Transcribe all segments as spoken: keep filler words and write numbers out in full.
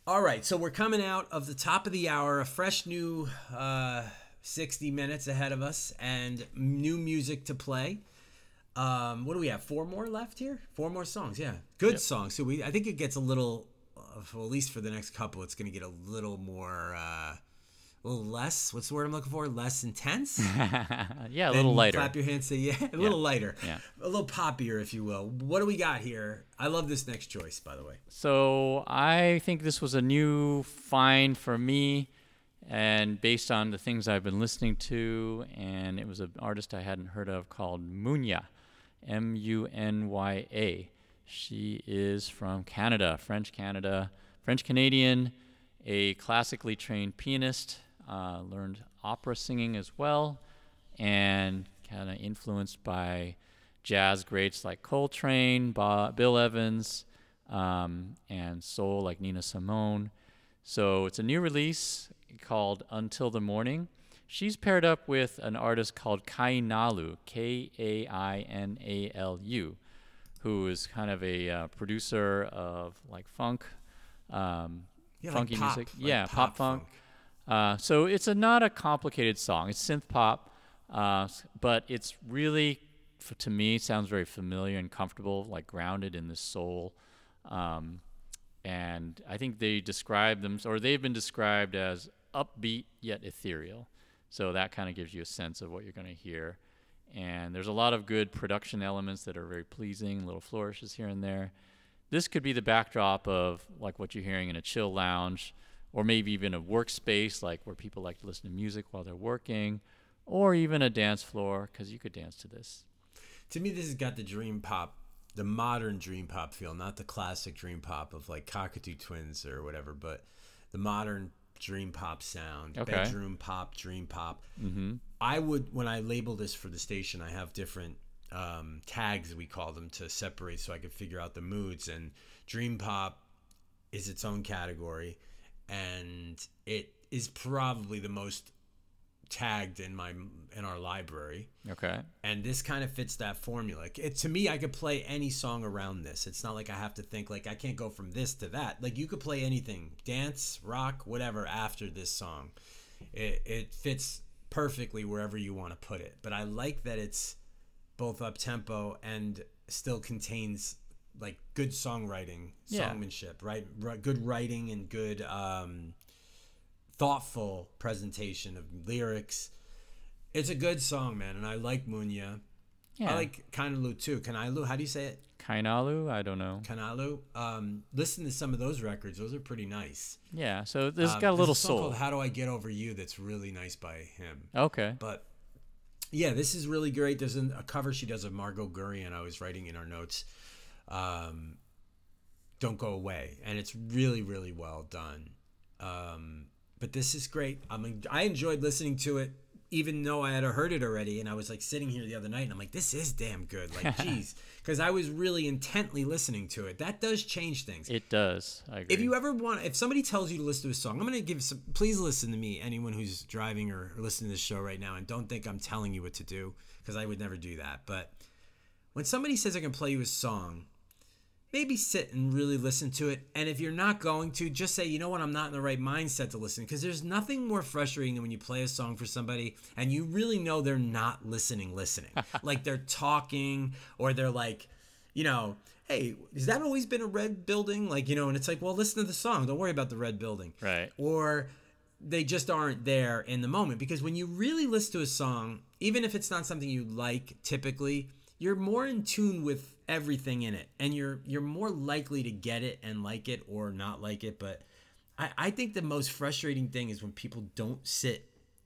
All right, so we're coming out of the top of the hour, a fresh new uh, sixty minutes ahead of us, and new music to play. Um, what do we have? Four more left here? Four more songs, yeah. Good Yep. songs. So we, I think it gets a little, uh, well, at least for the next couple, it's going to get a little more, uh, a little less, what's the word I'm looking for? Less intense? Yeah, a Then little lighter. clap your hands, say yeah, a little lighter. Yeah. A little poppier, if you will. What do we got here? I love this next choice, by the way. So I think this was a new find for me, and based on the things I've been listening to, and it was an artist I hadn't heard of called Munya, M U N Y A. She is from Canada, French Canada, French Canadian, a classically trained pianist, uh, learned opera singing as well, and kind of influenced by jazz greats like Coltrane, Ba- Bill Evans, um, and soul like Nina Simone. So it's a new release called Until the Morning. She's paired up with an artist called Kainalu, K A I N A L U, who is kind of a uh, producer of like funk, um, Yeah, funky like pop, music. like yeah, pop pop funk. funk. Uh, so it's a not a complicated song. It's synth pop, uh, s- but it's really, f- to me, sounds very familiar and comfortable, like grounded in the soul. Um, and I think they describe them, or they've been described as upbeat yet ethereal. So that kind of gives you a sense of what you're going to hear. And there's a lot of good production elements that are very pleasing, little flourishes here and there. This could be the backdrop of like what you're hearing in a chill lounge, or maybe even a workspace, like where people like to listen to music while they're working, or even a dance floor, because you could dance to this. To me, this has got the dream pop, the modern dream pop feel, not the classic dream pop of like Cockatoo Twins or whatever, but the modern dream pop sound, Okay. bedroom pop, dream pop. Mm-hmm. I would, when I label this for the station, I have different um, tags, we call them, to separate so I could figure out the moods. And dream pop is its own category, and it is probably the most tagged in my in our library. Okay. And this kind of fits that formula. It, to me, I could play any song around this. It's not like I have to think like I can't go from this to that. Like you could play anything, dance, rock, whatever after this song. It it fits perfectly wherever you want to put it. But I like that it's both up tempo and still contains like good songwriting, Yeah. songmanship, right? Right- Good writing and good um, thoughtful presentation of lyrics. It's a good song, man, and I like Munya. Yeah. I like Kanalu too. Kanalu, how do you say it? Kainalu, I don't know. Kanalu. Um, listen to some of those records; those are pretty nice. Yeah, so this Um, got a little there's song soul. called "How Do I Get Over You" that's really nice by him. Okay. But yeah, this is really great. There's an, a cover she does of Margot Gurian. I was writing in our notes. Um, Don't Go Away, and it's really, really well done. Um, but this is great. I mean, I enjoyed listening to it, even though I had heard it already. And I was like sitting here the other night, and I'm like, this is damn good. Like, geez, because I was really intently listening to it. That does change things. It does. I agree. If you ever want, if somebody tells you to listen to a song, I'm going to give some, please listen to me, anyone who's driving or, or listening to this show right now, and don't think I'm telling you what to do, because I would never do that. But when somebody says I can play you a song, maybe sit and really listen to it. And if you're not going to, just say, you know what, I'm not in the right mindset to listen. Because there's nothing more frustrating than when you play a song for somebody and you really know they're not listening, listening. Like they're talking, or they're like, you know, hey, has that always been a red building? Like, you know, and it's like, well, listen to the song. Don't worry about the red building. Right. Or they just aren't there in the moment. Because when you really listen to a song, even if it's not something you like typically, you're more in tune with everything in it, and you're you're more likely to get it and like it or not like it. But I, I think the most frustrating thing is when people don't sit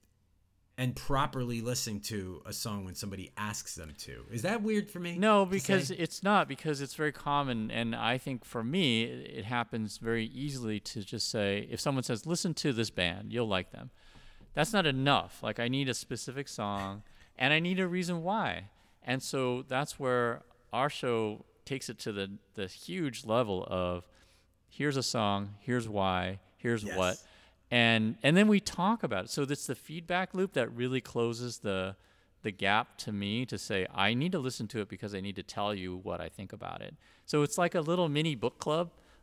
and properly listen to a song when somebody asks them to. Is that weird for me? No, to because say? it's not, because it's very common, and I think for me, it it happens very easily to just say, if someone says, listen to this band, you'll like them. That's not enough. Like, I need a specific song, and I need a reason why. And so that's where our show takes it to the, the huge level of, here's a song, here's why, here's Yes. what. And and then we talk about it. So that's the feedback loop that really closes the the gap to me to say, I need to listen to it because I need to tell you what I think about it. So it's like a little mini book club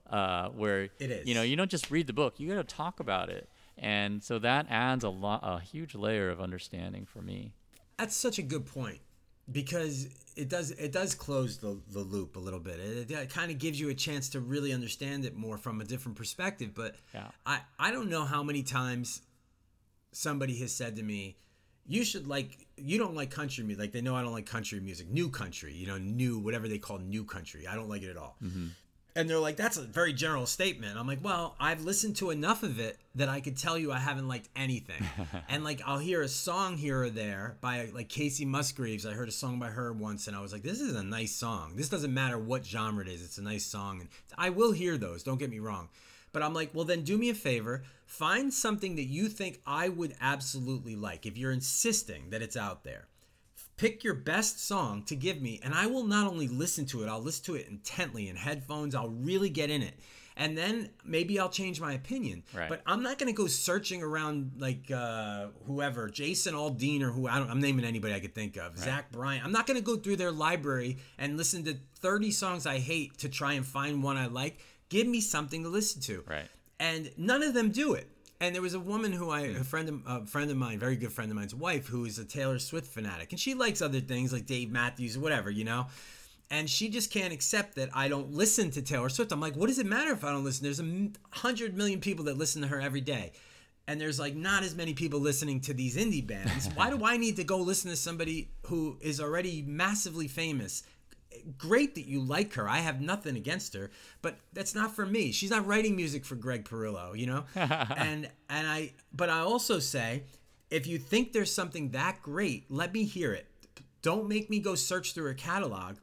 uh, where It is. you know you don't just read the book, you got to talk about it, and so that adds a lot, a huge layer of understanding for me. That's such a good point, because it does it does close the, the loop a little bit. It, it kind of gives you a chance to really understand it more from a different perspective. But Yeah. I, I don't know how many times somebody has said to me, you should like, you don't like country music. Like, they know I don't like country music, new country, you know, new, whatever they call new country. I don't like it at all. Mm-hmm. And they're like, that's a very general statement. I'm like, well, I've listened to enough of it that I could tell you I haven't liked anything. And like, I'll hear a song here or there by like Casey Musgraves. I heard a song by her once and I was like, this is a nice song. This doesn't matter what genre it is. It's a nice song. And I will hear those, don't get me wrong. But I'm like, well, then do me a favor. Find something that you think I would absolutely like. If you're insisting that it's out there, pick your best song to give me, and I will not only listen to it, I'll listen to it intently in headphones. I'll really get in it. And then maybe I'll change my opinion. Right. But I'm not going to go searching around like uh, whoever, Jason Aldean, or who I don't, I'm naming anybody I could think of, right. Zach Bryan. I'm not going to go through their library and listen to thirty songs I hate to try and find one I like. Give me something to listen to. Right. And none of them do it. And there was a woman who I, a friend of, a friend of mine, very good friend of mine's wife, who is a Taylor Swift fanatic. And she likes other things like Dave Matthews or whatever, you know. And she just can't accept that I don't listen to Taylor Swift. I'm like, what does it matter if I don't listen? There's a hundred million people that listen to her every day. And there's like not as many people listening to these indie bands. Why do I need to go listen to somebody who is already massively famous? Great that you like her. I have nothing against her, but that's not for me. She's not writing music for Greg Perillo, you know? and and I but I also say, if you think there's something that great, let me hear it. Don't make me go search through her catalog.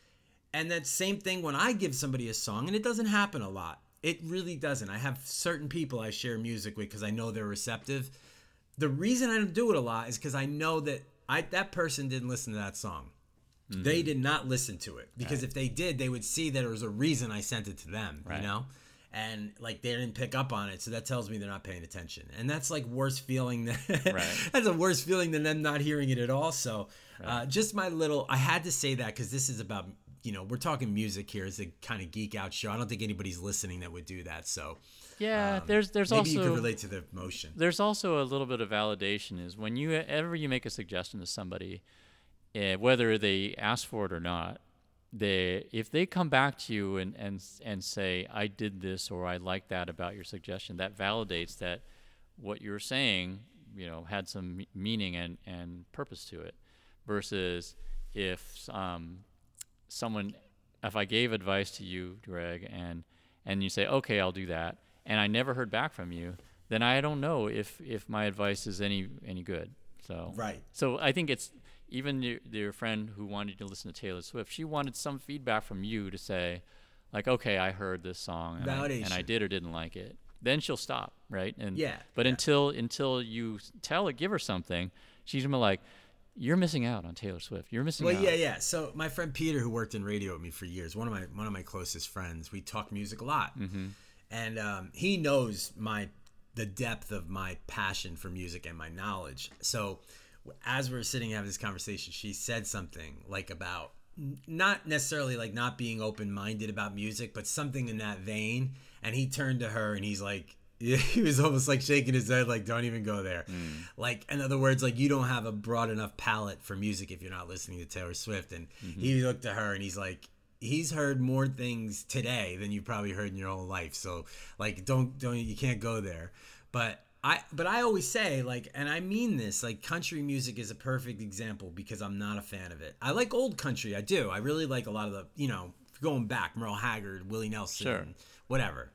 And that same thing when I give somebody a song, and it doesn't happen a lot. It really doesn't. I have certain people I share music with because I know they're receptive. The reason I don't do it a lot is because I know that I that person didn't listen to that song. Mm-hmm. They did not listen to it, because right. if they did, they would see that there was a reason I sent it to them, right. you know? And like, they didn't pick up on it. So that tells me they're not paying attention. And that's like worse feeling than, right. that's a worse feeling than them not hearing it at all. So right. uh, just my little, I had to say that because this is about, you know, we're talking music here. It's a kind of geek out show. I don't think anybody's listening that would do that. So yeah, um, there's, there's maybe also, you could relate to the emotion. There's also a little bit of validation is when you ever you make a suggestion to somebody, Uh, whether they ask for it or not, they if they come back to you and, and and say, I did this or I like that about your suggestion, that validates that what you're saying, you know, had some meaning and, and purpose to it. Versus if um, someone, if I gave advice to you, Greg, and and you say, okay, I'll do that, and I never heard back from you, then I don't know if, if my advice is any any good. So right. So I think it's, even your, your friend who wanted to listen to Taylor Swift, she wanted some feedback from you to say, like, okay, I heard this song and, I, and I did or didn't like it. Then she'll stop, right? And yeah. But yeah. until until you tell her, give her something, she's gonna be like, you're missing out on Taylor Swift. You're missing well, out. Well, yeah, yeah. So my friend Peter, who worked in radio with me for years, one of my one of my closest friends, we talk music a lot, mm-hmm. and um, he knows my the depth of my passion for music and my knowledge. So as we were sitting having this conversation, she said something like about not necessarily like not being open-minded about music, but something in that vein. And he turned to her and he's like, he was almost like shaking his head, like, don't even go there. Mm. Like, in other words, like, you don't have a broad enough palette for music if you're not listening to Taylor Swift. And mm-hmm. he looked at her and he's like, he's heard more things today than you've probably heard in your whole life. So like, don't, don't, you can't go there. But I, but I always say, like, and I mean this, like, country music is a perfect example because I'm not a fan of it. I like old country. I do. I really like a lot of the, you know, going back, Merle Haggard, Willie Nelson, sure. whatever.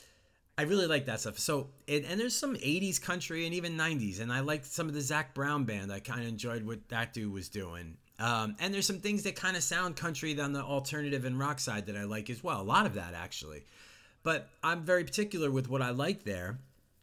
I really like that stuff. So, it, and there's some eighties country and even nineties. And I liked some of the Zach Brown band. I kind of enjoyed what that dude was doing. Um, and there's some things that kind of sound country on the alternative and rock side that I like as well. A lot of that, actually. But I'm very particular with what I like there.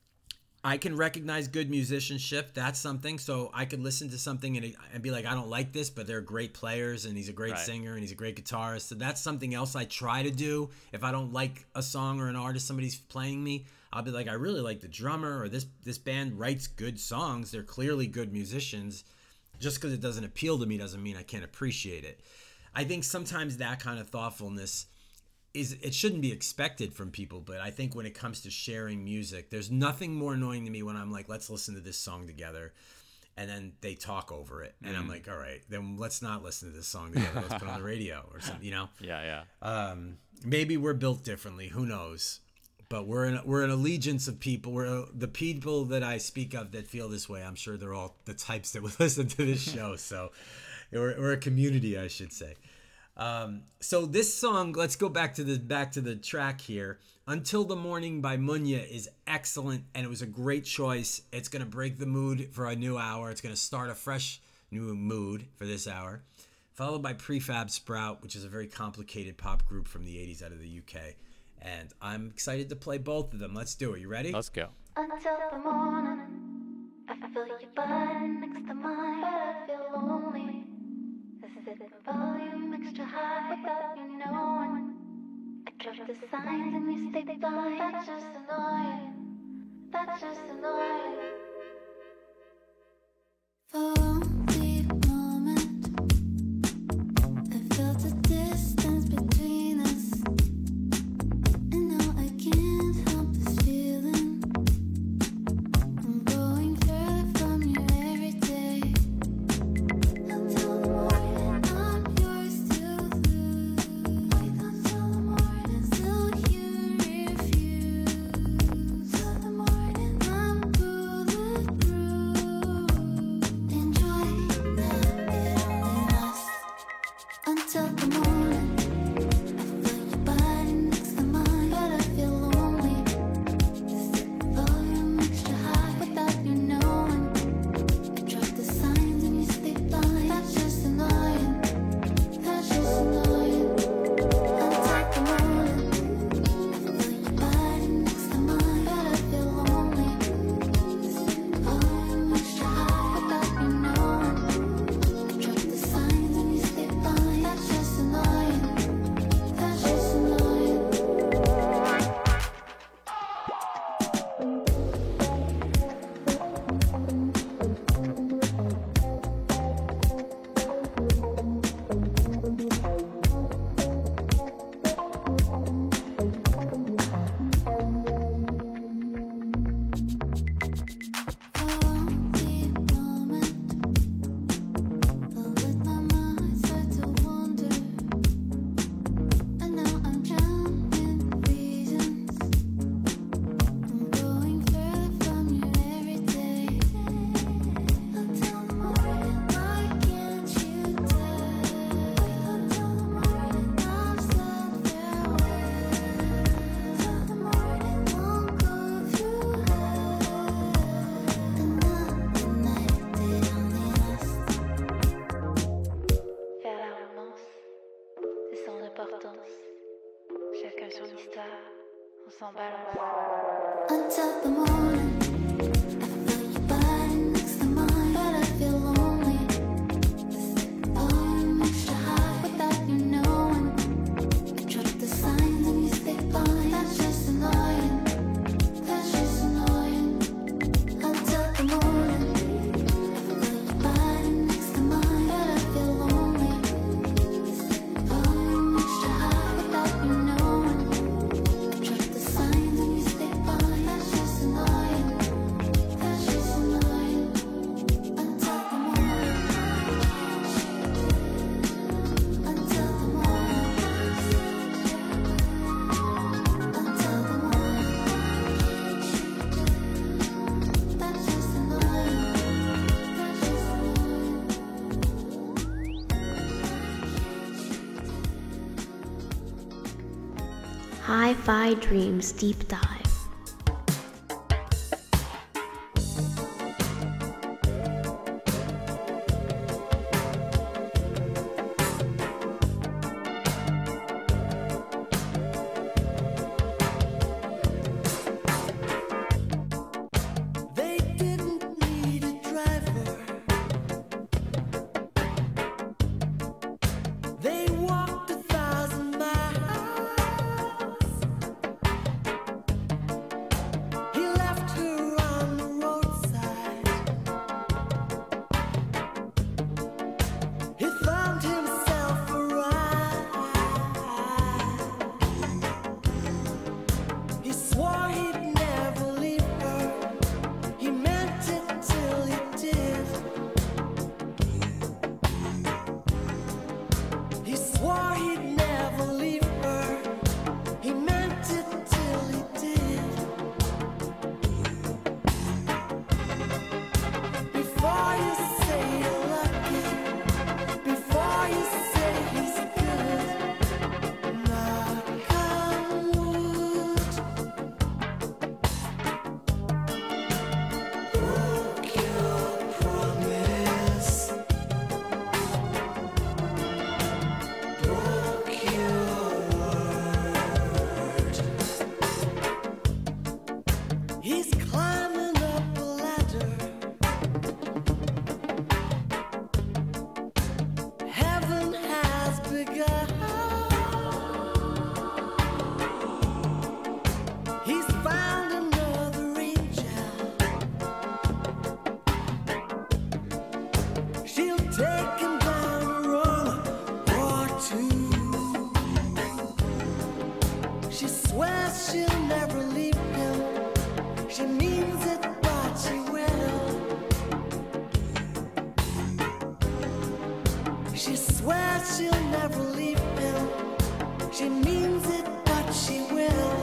I can recognize good musicianship. That's something. So I could listen to something and, and be like, I don't like this, but they're great players and he's a great right. singer and he's a great guitarist. So that's something else I try to do. If I don't like a song or an artist somebody's playing me, I'll be like, I really like the drummer, or this this band writes good songs. They're clearly good musicians. Just because it doesn't appeal to me doesn't mean I can't appreciate it. I think sometimes that kind of thoughtfulness is it shouldn't be expected from people, but I think when it comes to sharing music, there's nothing more annoying to me when I'm like, let's listen to this song together, and then they talk over it, and mm. I'm like, all right, then let's not listen to this song together. Let's put it on the radio or something, you know? Yeah, yeah. Um, maybe we're built differently. Who knows? But we're in we're an allegiance of people. We're the people that I speak of that feel this way. I'm sure they're all the types that would listen to this show. So we're we're a community, I should say. Um, so this song, let's go back to the back to the track here. Until the Morning by Munya is excellent, and it was a great choice. It's going to break the mood for a new hour. It's going to start a fresh new mood for this hour. Followed by Prefab Sprout, which is a very complicated pop group from the eighties out of the U K. And I'm excited to play both of them. Let's do it. You ready? Let's go. Until the morning, I feel your body next to mine, but I feel lonely. This is the volume extra high without you knowing. I drop the signs and you stay blind. That's just annoying. That's just annoying. For only a moment, I felt the distance between us, and now I can't help this feeling. I'm going further from you every day. Until the morning, I'm yours to lose. Wait until the morning, still you refuse. Till the morning, I'm bulletproof. Enjoy now, it only lasts until the morning. I feel your body next to mine, but I feel lonely. This volume extra high without you knowing. I drop the signs and you stay blind. That's just annoying. That's just annoying. Until the morning, I feel your body next to mine, but I feel lonely. This volume extra high without you knowing. I drop the signs and you stay blind. That's just annoying. That's just annoying. For only a moment, but with my mind start to wander, and now I'm drowning in reasons. I'm going further from you every day. Until the morning, why can't you tell? Until the morning, I've said farewell. Till the morning, won't go through hell. And now the night, they only last. Faire la romance, c'est sans importance. Chacun son histoire, on s'en balance. Until the morning, I feel your body next to mine, but I feel lonely. This volume extra high without you knowing. I drop the signs and you stay blind. That's just annoying. That's just annoying. Until the morning, I feel your body next to mine, but I feel lonely. This volume extra high without you knowing. I drop the signs and you stay blind. That's just annoying. That's just annoying. Until the morning. Until the morning. Until the morning. That's just annoying. That's just annoying. Hi-Fi Dreams Deep Dive. They didn't need a driver. They walked a thousand miles. He's climbing up a ladder. Heaven has begun. He's found another angel. She'll take him down a run or two. She swears she'll never leave him. She means it, but she will. She swears she'll never leave him. She means it, but she will.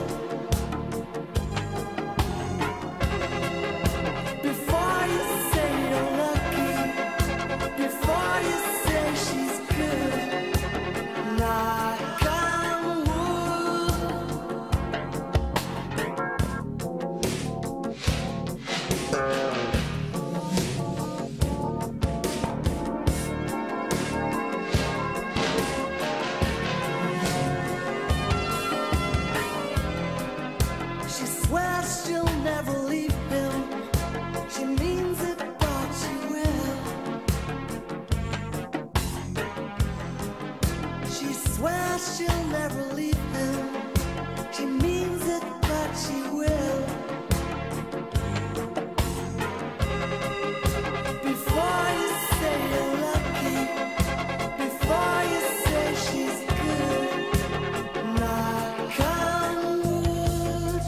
Before you say you're lucky, before you say she's good, knock on wood. She swears she'll never leave him. She means it, but she will. She swears she'll never leave him. She means it, but she will. Before you say you're lucky, before you say she's good, knock on wood.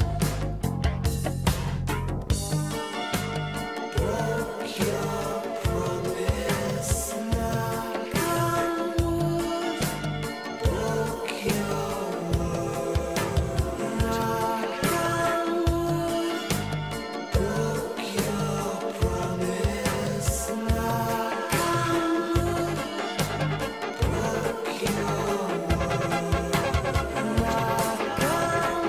Broke your promise, knock on wood. Broke your word, knock on wood. Broke your promise, knock on wood. Broke your word, knock on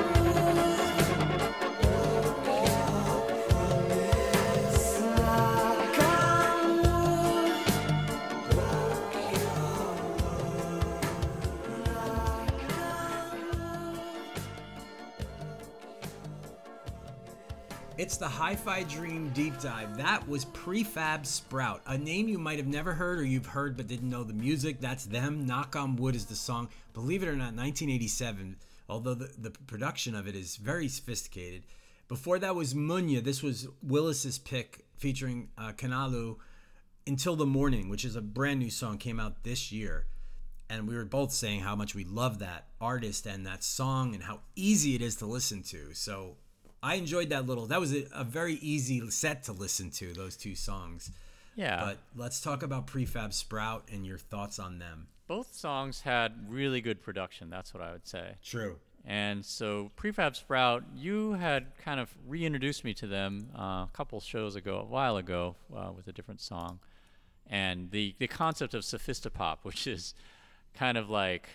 It's the Hi-Fi Dream Deep Dive. That was Prefab Sprout, a name you might have never heard or you've heard but didn't know the music. That's them. Knock on Wood is the song. Believe it or not, nineteen eighty-seven, although the, the production of it is very sophisticated. Before that was Munya. This was Willis's pick featuring uh, Kanalu, Until the Morning, which is a brand new song, came out this year. And we were both saying how much we love that artist and that song and how easy it is to listen to. So I enjoyed that little, that was a, a very easy set to listen to, those two songs. Yeah. But let's talk about Prefab Sprout and your thoughts on them. Both songs had really good production. That's what I would say. True. And so Prefab Sprout, you had kind of reintroduced me to them uh, a couple shows ago, a while ago, uh, with a different song. And the, the concept of sophistopop, which is kind of like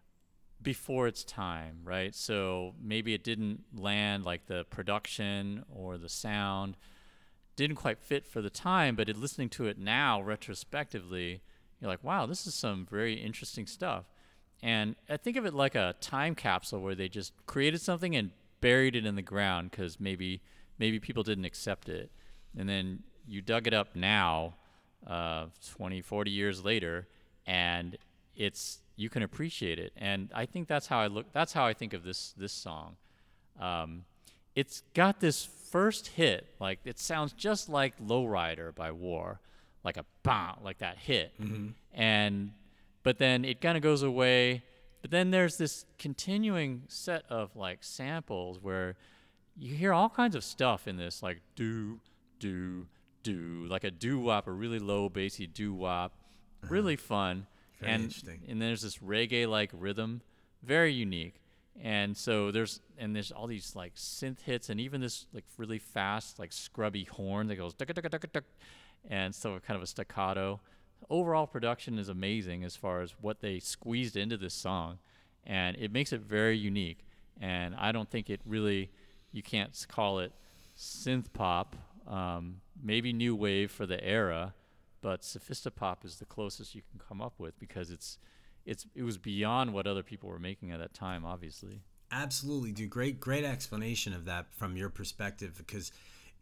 before its time, right? So maybe it didn't land, like the production or the sound didn't quite fit for the time, but it, listening to it now retrospectively, you're like, wow, this is some very interesting stuff. And I think of it like a time capsule where they just created something and buried it in the ground because maybe maybe people didn't accept it. And then you dug it up now, uh, twenty, forty years later, and it's you can appreciate it. And I think that's how I look. That's how I think of this this song. Um, it's got this first hit, like it sounds just like Lowrider by War, like a bam, like that hit. Mm-hmm. And but then it kind of goes away. But then there's this continuing set of like samples where you hear all kinds of stuff in this, like do, do, do, like a doo-wop, a really low bassy doo-wop, really fun. Very and, interesting. And there's this reggae-like rhythm, very unique. And so there's and there's all these like synth hits and even this like really fast like scrubby horn that goes duck duck duck duck, and so kind of a staccato. Overall production is amazing as far as what they squeezed into this song, and it makes it very unique. And I don't think it really, you can't call it synth pop, um, maybe new wave for the era, but sophistopop is the closest you can come up with because it's it's it was beyond what other people were making at that time, obviously. Absolutely, dude. Great, great explanation of that from your perspective, because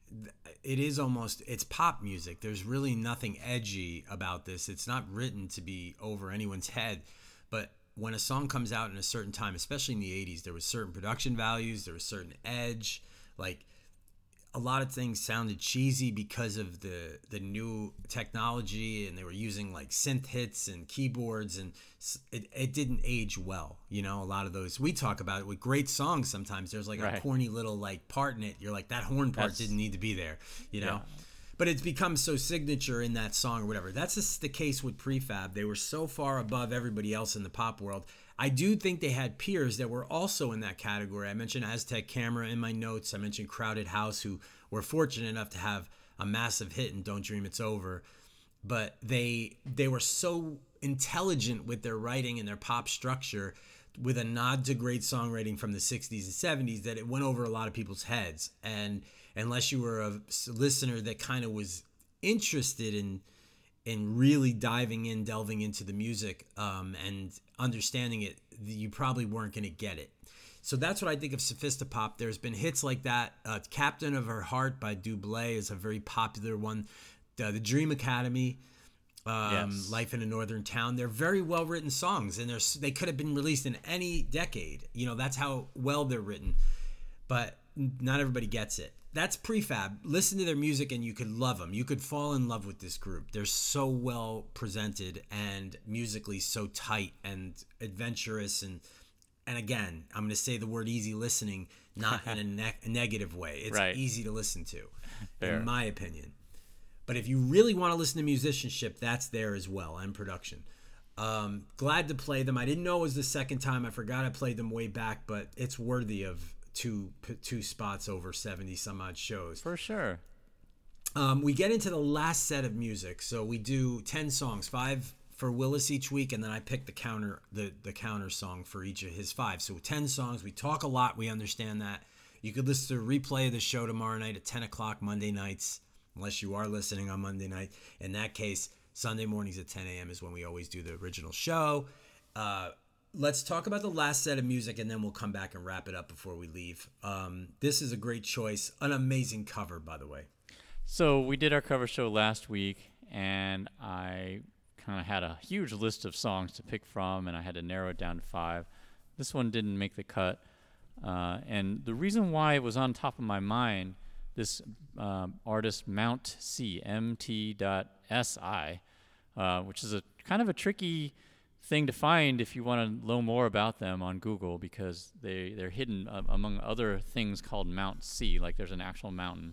it is almost, it's pop music. There's really nothing edgy about this. It's not written to be over anyone's head. But when a song comes out in a certain time, especially in the eighties, there was certain production values, there was certain edge. Like, a lot of things sounded cheesy because of the the new technology, and they were using like synth hits and keyboards, and it, it didn't age well. You know, a lot of those, we talk about it with great songs. Sometimes there's like Right. a corny little like part in it. You're like, that horn part That's- didn't need to be there, you know? Yeah. But it's become so signature in that song or whatever. That's just the case with Prefab. They were so far above everybody else in the pop world. I do think they had peers that were also in that category. I mentioned Aztec Camera in my notes. I mentioned Crowded House, who were fortunate enough to have a massive hit in Don't Dream It's Over. But they they were so intelligent with their writing and their pop structure, with a nod to great songwriting from the sixties and seventies, that it went over a lot of people's heads. And unless you were a listener that kind of was interested in in really diving in, delving into the music, um, and understanding it, you probably weren't going to get it. So that's what I think of Sophistopop. There's been hits like that. Uh, Captain of Her Heart by Dublé is a very popular one. Uh, the Dream Academy, um, Yes. Life in a Northern Town. They're very well written songs, and they're, they could have been released in any decade. You know, that's how well they're written. But not everybody gets it. That's Prefab. Listen to their music and you could love them. You could fall in love with this group. They're so well presented and musically so tight and adventurous. And and again, I'm going to say the word easy listening, not in a, ne- a negative way. It's Right. easy to listen to, Fair. in my opinion. But if you really want to listen to musicianship, that's there as well, and production. Um, glad to play them. I didn't know it was the second time. I forgot I played them way back, but it's worthy of two two spots over seventy some odd shows. For sure. Um, we get into the last set of music, so we do ten songs, five for Willis each week, and then I pick the counter the the counter song for each of his five. So ten songs. We talk a lot. We understand that. You could listen to a replay of the show tomorrow night at ten o'clock Monday nights, unless you are listening on Monday night. In that case, Sunday mornings at ten a.m. is when we always do the original show. Uh, let's talk about the last set of music, and then we'll come back and wrap it up before we leave. Um, this is a great choice. An amazing cover, by the way. So we did our cover show last week, and I kind of had a huge list of songs to pick from, and I had to narrow it down to five. This one didn't make the cut, uh, and the reason why it was on top of my mind, this um, artist Mount C, M T dot S I, uh, which is a kind of a tricky thing to find if you want to know more about them on Google, because they, they're hidden uh, among other things called Mount C, like there's an actual mountain.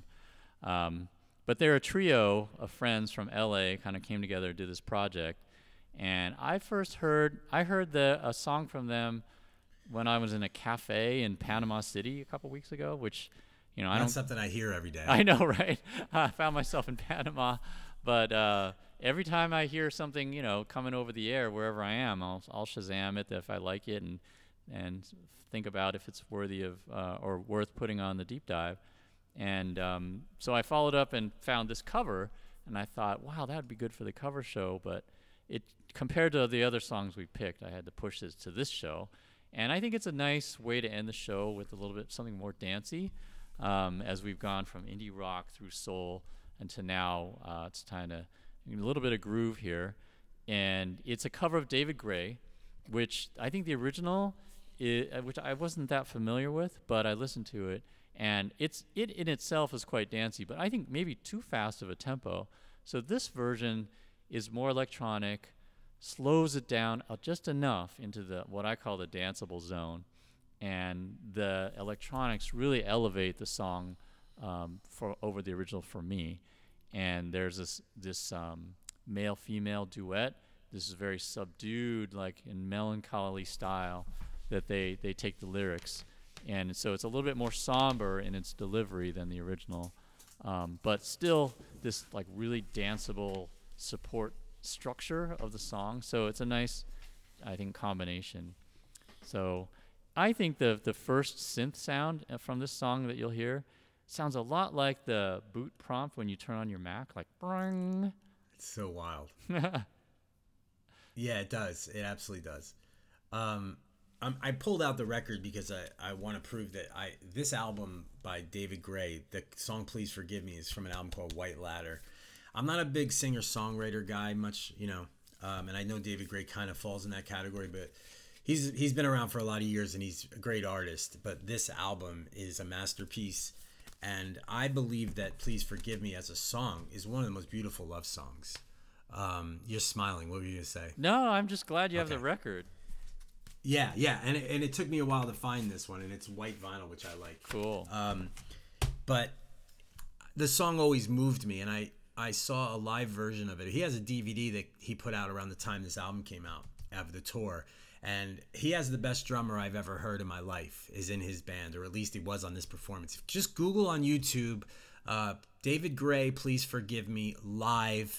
Um, but they're a trio of friends from L A, kind of came together to do this project. And I first heard, I heard the, a song from them when I was in a cafe in Panama City a couple weeks ago, which, you know, I That's don't, something I hear every day. I know, right? I found myself in Panama, but uh, every time I hear something, you know, coming over the air wherever I am, I'll, I'll Shazam it if I like it, and and think about if it's worthy of uh, or worth putting on the deep dive. And um, so I followed up and found this cover, and I thought, wow, that would be good for the cover show. But it compared to the other songs we picked, I had to push this to this show, and I think it's a nice way to end the show with a little bit something more dancey. Um, as we've gone from indie rock through soul, and to now uh, it's kind of a little bit of groove here. And it's a cover of David Gray, which I think the original, is, uh, which I wasn't that familiar with, but I listened to it, and it's it in itself is quite dancey, but I think maybe too fast of a tempo. So this version is more electronic, slows it down uh, just enough into the what I call the danceable zone, and the electronics really elevate the song um, for over the original for me. And there's this this um, male-female duet. This is very subdued, like in melancholy style, that they they take the lyrics, and so it's a little bit more somber in its delivery than the original, um, but still this like really danceable support structure of the song. So it's a nice, I think, combination. So I think the the first synth sound uh, from this song that you'll hear sounds a lot like the boot prompt when you turn on your Mac, like bring. It's so wild. Yeah, it does. It absolutely does. Um, I'm, I pulled out the record because I, I want to prove that I this album by David Gray, the song "Please Forgive Me" is from an album called White Ladder. I'm not a big singer songwriter guy, much you know, um, and I know David Gray kind of falls in that category, but he's he's been around for a lot of years and he's a great artist. But this album is a masterpiece, and I believe that "Please Forgive Me" as a song is one of the most beautiful love songs. Um, you're smiling. What were you gonna say? No, I'm just glad you have Okay. the record. Yeah, yeah, and it, and it took me a while to find this one, and it's white vinyl, which I like. Cool. Um, but the song always moved me, and I, I saw a live version of it. He has a D V D that he put out around the time this album came out of the tour, and he has the best drummer I've ever heard in my life is in his band, or at least he was on this performance. Just Google on YouTube, uh, David Gray, "Please Forgive Me" live.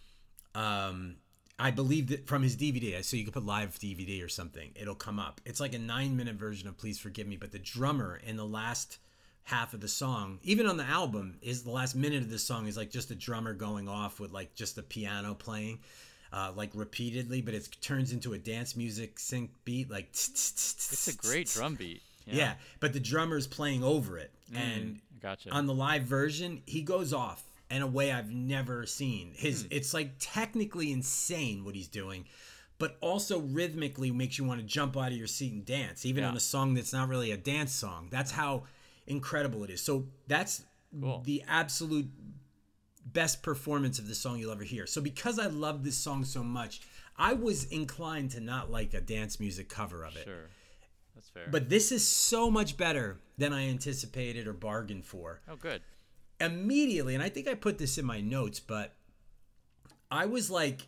Um, I believe that from his D V D, so you could put live D V D or something, it'll come up. It's like a nine minute version of "Please Forgive Me," but the drummer in the last half of the song, even on the album, is the last minute of the song is like just a drummer going off with like just the piano playing, uh, like repeatedly, but it turns into a dance music sync beat, like It's a great drum beat. yeah. Yeah. But the drummer's playing over it, and Gotcha. on the live version, he goes off in a way I've never seen. His it's like technically insane what he's doing, but also rhythmically makes you want to jump out of your seat and dance, even Yeah. on a song that's not really a dance song. That's how incredible it is. So that's Cool. the absolute best performance of the song you'll ever hear. So because I love this song so much, I was inclined to not like a dance music cover of it. Sure. That's fair. But this is so much better than I anticipated or bargained for. oh, good. Immediately, and I think I put this in my notes, but I was like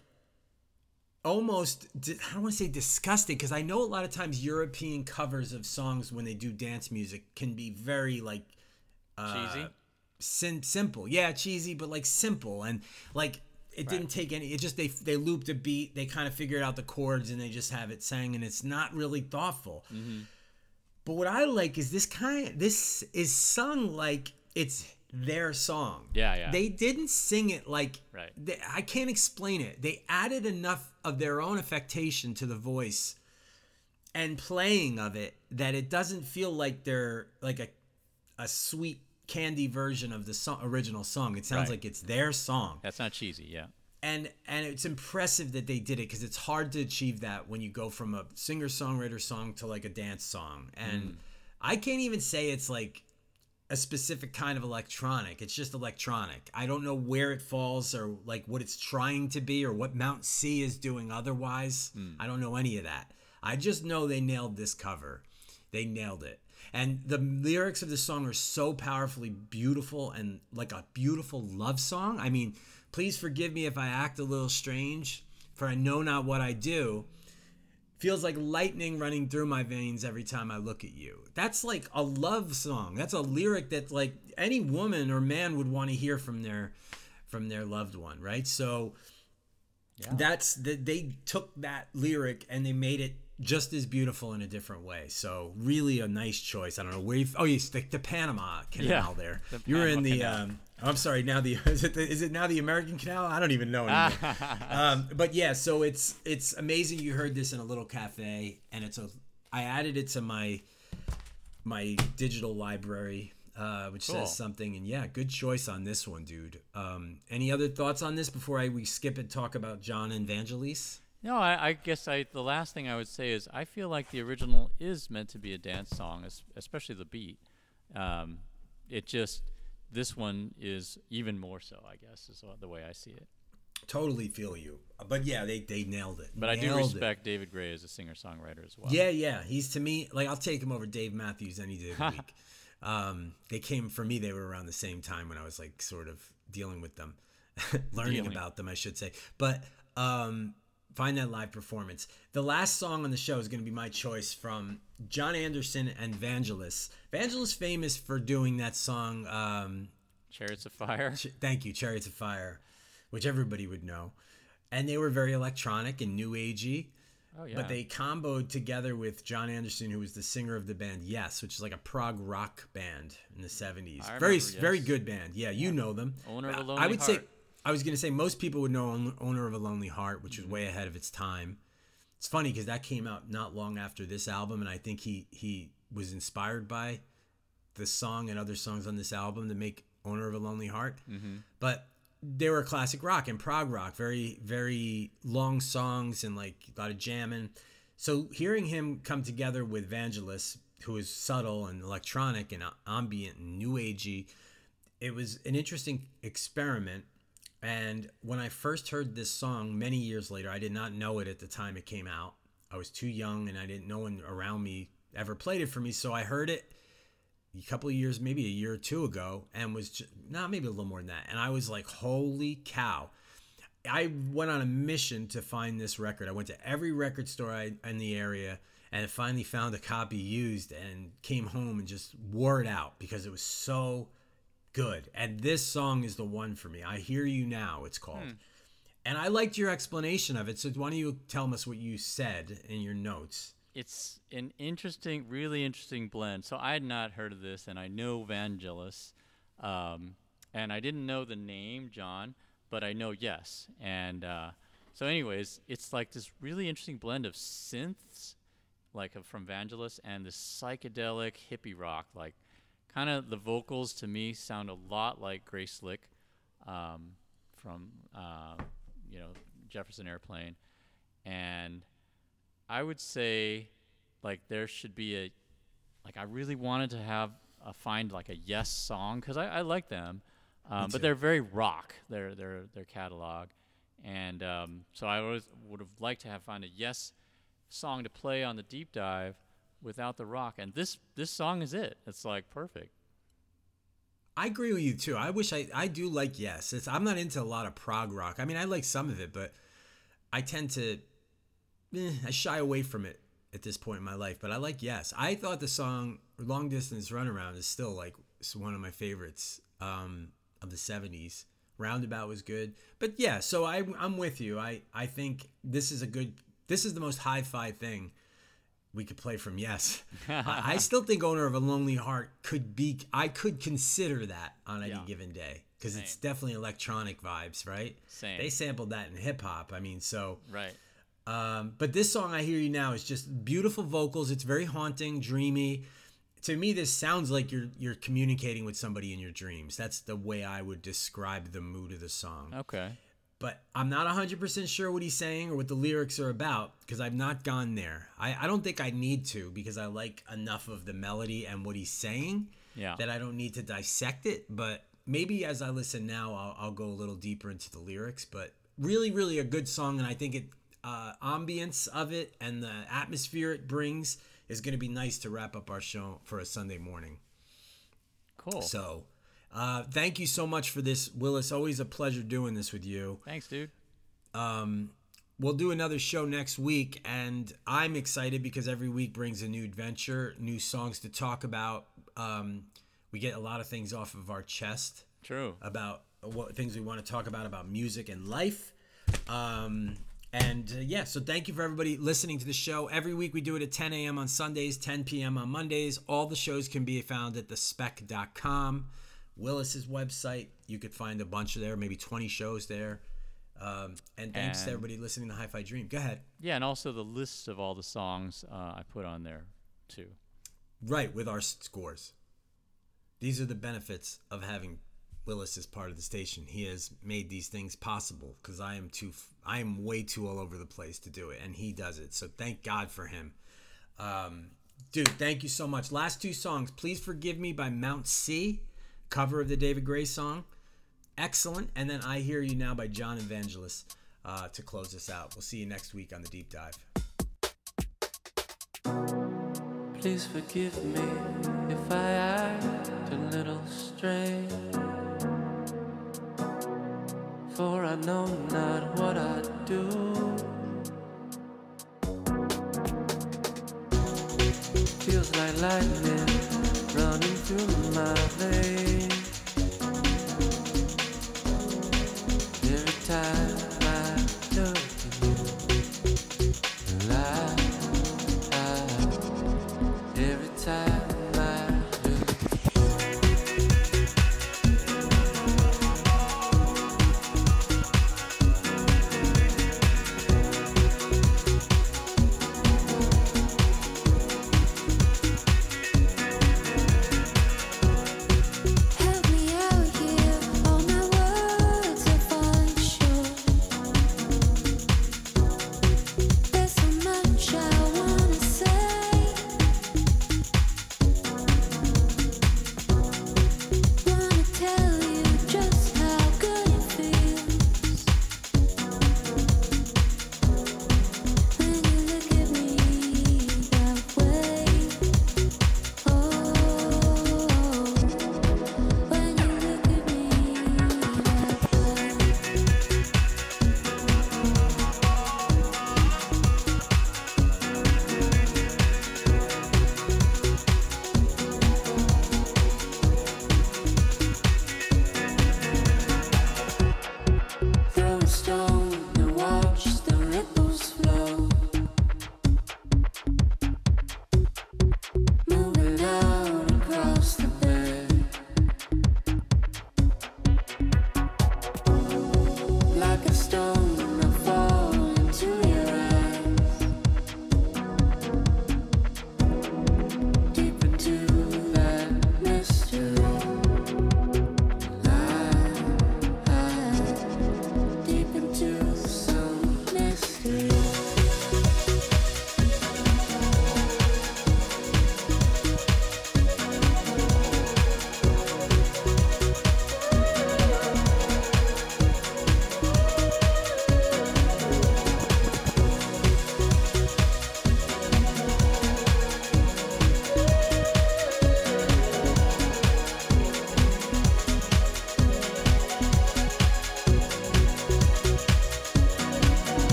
almost, I don't want to say disgusted, because I know a lot of times European covers of songs when they do dance music can be very like uh, Cheesy. sim- simple. Yeah, cheesy, but like simple. And like it didn't take any, it just, they, they looped a beat, they kind of figured out the chords and they just have it sang, and it's not really thoughtful. Mm-hmm. But what I like is this kind, this is sung like it's their song. Yeah, yeah. They didn't sing it like, Right. they, I can't explain it. They added enough of their own affectation to the voice and playing of it that it doesn't feel like they're like a a sweet candy version of the song, original song. It sounds Right. like it's their song. That's not cheesy. Yeah. And and it's impressive that they did it, because it's hard to achieve that when you go from a singer-songwriter song to like a dance song. And Mm. I can't even say it's like a specific kind of electronic. It's just electronic. I don't know where it falls or like what it's trying to be or what Mount C is doing otherwise. Mm. I don't know any of that. I just know they nailed this cover. They nailed it. And the lyrics of the song are so powerfully beautiful and like a beautiful love song. I mean, "Please forgive me if I act a little strange, for I know not what I do. Feels like lightning running through my veins every time I look at you." That's like a love song. That's a lyric that like any woman or man would want to hear from their from their loved one, right? So that's the, they took that lyric and they made it just as beautiful in a different way. So really a nice choice. I don't know where you. Oh, you stick the Panama Canal Yeah, there. the You were in Panama the. Canal. Um, I'm sorry. Now the is it the, is it now the American Canal? I don't even know anymore. um, but yeah, so it's it's amazing. You heard this in a little cafe, and it's a. I added it to my my digital library, uh, which Cool. says something. And yeah, good choice on this one, dude. Um, any other thoughts on this before I we skip and talk about John and Vangelis? No, I, I guess I the last thing I would say is I feel like the original is meant to be a dance song, es- especially the beat. Um, it just this one is even more so, I guess, is the way I see it. Totally feel you. But yeah, they, they nailed it. But I do Nailed it. respect David Gray as a singer-songwriter as well. Yeah, yeah. He's to me, like, I'll take him over Dave Matthews any day of the week. Um, they came, for me, they were around the same time when I was, like, sort of dealing with them. Learning Dealing. about them, I should say. But um, find that live performance. The last song on the show is going to be my choice from John Anderson and Vangelis. Vangelis famous for doing that song, um, Chariots of Fire. Ch- thank you, Chariots of Fire, which everybody would know. And they were very electronic and new agey. Oh yeah. But they comboed together with John Anderson, who was the singer of the band Yes, which is like a prog rock band in the seventies. I Very, remember very Yes. good band. Yeah, you know them. Owner of a I- Lonely I would say, Heart. I was going to say most people would know Own- Owner of a Lonely Heart, which was way ahead of its time. it's funny because that came out not long after this album, and I think he he was inspired by the song and other songs on this album to make Owner of a Lonely Heart. Mm-hmm. But they were classic rock and prog rock, very, very long songs and like a lot of jamming. So hearing him come together with Vangelis, who is subtle and electronic and ambient and new agey, it was an interesting experiment. And when I first heard this song many years later, I did not know it at the time it came out. I was too young and I didn't, no one around me ever played it for me. So I heard it a couple of years, maybe a year or two ago, and was just, not maybe a little more than that. And I was like, holy cow. I went on a mission to find this record. I went to every record store I, in the area and finally found a copy used and came home and just wore it out because it was so good. And this song is the one for me. I Hear You Now, it's called. Hmm. And I liked your explanation of it. So why don't you tell us what you said in your notes? It's an interesting, really interesting blend. So I had not heard of this, and I know Vangelis. Um, and I didn't know the name, John, but I know Yes. And uh, so anyways, it's like this really interesting blend of synths, like uh, from Vangelis, and this psychedelic hippie rock, like kind of the vocals to me sound a lot like Grace Slick um, from, uh, you know, Jefferson Airplane. And I would say, like, there should be a, like, I really wanted to have, a, find, like, a Yes song, because I, I like them. Um, but they're very rock, their their their catalog. And um, so I always would have liked to have found a Yes song to play on the deep dive without the rock, and this this song is it. It's like perfect. I agree with you too. I wish I I do like Yes. It's, I'm not into a lot of prog rock. I mean, I like some of it, but I tend to eh, I shy away from it at this point in my life. But I like Yes. I thought the song "Long Distance Runaround" is still like one of my favorites um, of the seventies. Roundabout was good, but yeah. So I I'm with you. I I think this is a good. This is the most hi-fi thing we could play from Yes. I, I still think Owner of a Lonely Heart could be, I could consider that on any Yeah. given day, because it's definitely electronic vibes, right? Same. They sampled that in hip hop. I mean, so. Right. Um, but this song, I Hear You Now, is just beautiful vocals. It's very haunting, dreamy. To me, this sounds like you're you're communicating with somebody in your dreams. That's the way I would describe the mood of the song. Okay. But I'm not one hundred percent sure what he's saying or what the lyrics are about, because I've not gone there. I, I don't think I need to, because I like enough of the melody and what he's saying Yeah. that I don't need to dissect it. But maybe as I listen now, I'll, I'll go a little deeper into the lyrics. But really, really a good song, and I think it uh, ambience of it and the atmosphere it brings is going to be nice to wrap up our show for a Sunday morning. Cool. So uh, thank you so much for this, Willis. Always a pleasure doing this with you. Thanks, dude. Um, we'll do another show next week, and I'm excited because every week brings a new adventure, new songs to talk about. Um, we get a lot of things off of our chest. True. About what things we want to talk about, about music and life. Um, and uh, yeah, so thank you for everybody listening to the show. Every week we do it at ten a.m. on Sundays, ten p.m. on Mondays. All the shows can be found at the spec dot com. Willis's website. You could find a bunch of there, maybe twenty shows there. Um, and thanks And- to everybody listening to Hi-Fi Dream. Go ahead. Yeah, and also the list of all the songs uh, I put on there too. Right, with our s- scores. These are the benefits of having Willis as part of the station. He has made these things possible, because I am too, f- I am way too all over the place to do it, and he does it. So thank God for him. Um, dude, thank you so much. Last two songs, Please Forgive Me by Mount C, cover of the David Gray song. Excellent. And then I Hear You Now by John Evangelis uh, to close us out. We'll see you next week on the Deep Dive. Please forgive me if I act a little strange, for I know not what I do. Feels like lightning running through my veins every time I look at you. Lie, every time I look.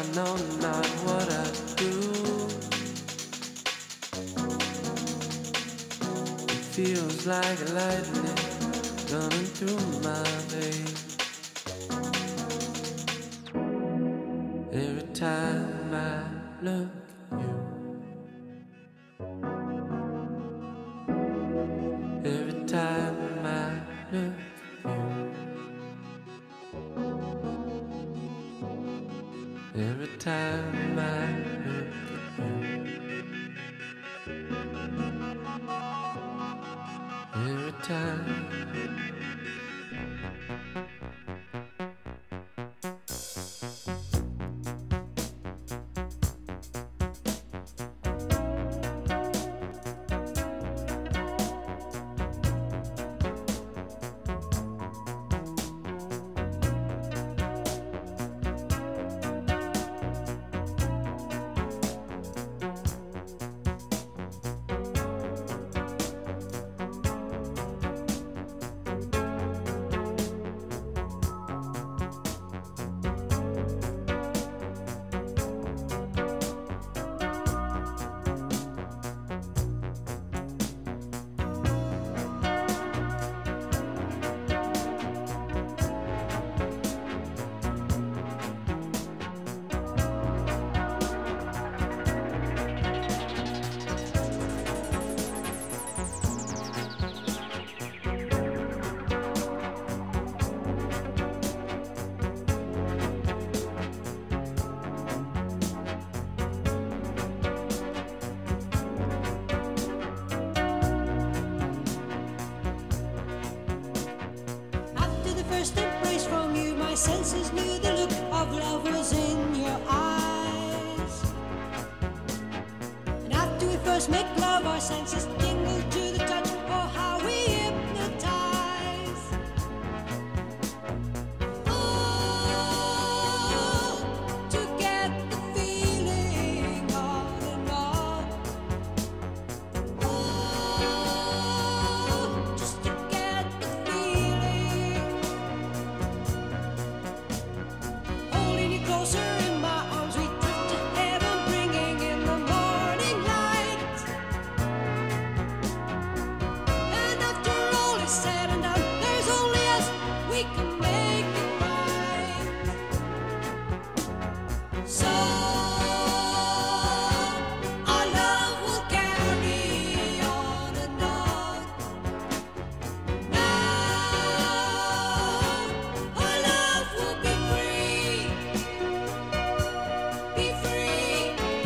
know not what I do. It feels like lightning running through my veins. Every time I look at you, every time I look at you, every time I look at you, every time. Senses knew the look of love was in your eyes. And after we first make love, our senses tingle to the touch. Oh, how we hypnotize. Oh, to get the feeling on and on. Oh, just to get the feeling. Holding you closer in my arms, we drift to heaven, bringing in the morning light. And after all is said and done, there's only us, we can make it right. So our love will carry on and on. Now our love will be free, be free.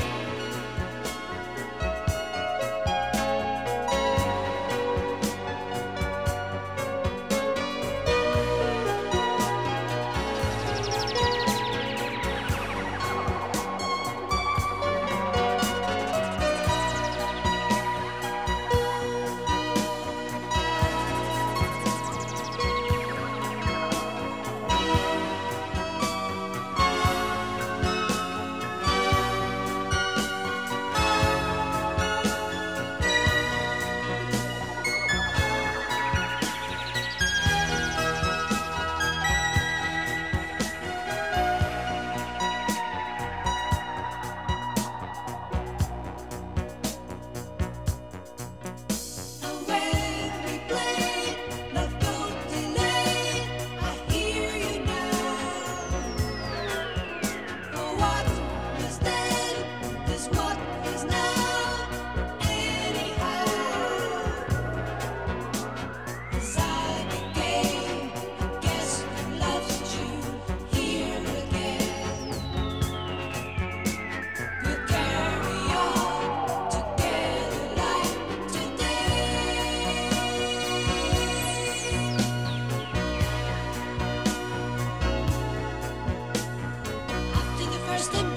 And when we play, love don't delay. I hear you now. For what was then is what is now. Anyhow, as I became a guest who loves you here again, we'll carry on together like today. After the first embrace